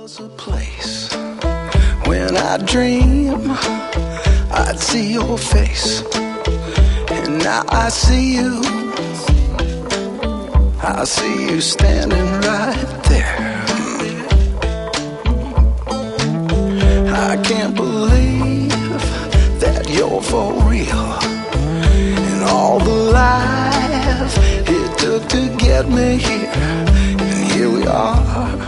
was a place when I dream I'd see your face, and now I see you. I see you standing right there. I can't believe that you're for real, and all the life it took to get me here, and here we are.